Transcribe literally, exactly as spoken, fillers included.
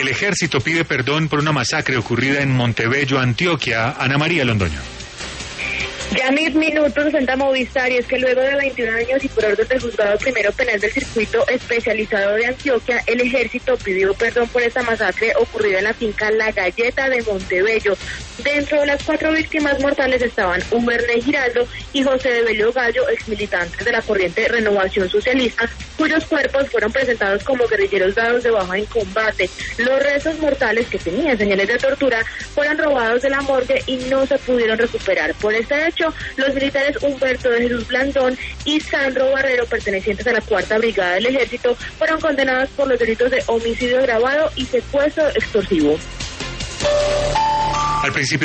El ejército pide perdón por una masacre ocurrida en Montebello, Antioquia. Ana María Londoño. Ya mis minutos sesenta Movistar, y es que luego de veintiún años y por orden del juzgado primero penal del circuito especializado de Antioquia, el ejército pidió perdón por esta masacre ocurrida en la finca La Galleta de Montebello. Dentro de las cuatro víctimas mortales estaban Humberley Giraldo y José de Bello Gallo, exmilitantes de la corriente Renovación Socialista, cuyos cuerpos fueron presentados como guerrilleros dados de baja en combate. Los restos mortales, que tenían señales de tortura, fueron robados de la morgue y no se pudieron recuperar. Por este hecho, los militares Humberto de Jesús Blandón y Sandro Barrero, pertenecientes a la Cuarta Brigada del Ejército, fueron condenados por los delitos de homicidio agravado y secuestro extorsivo. Al principio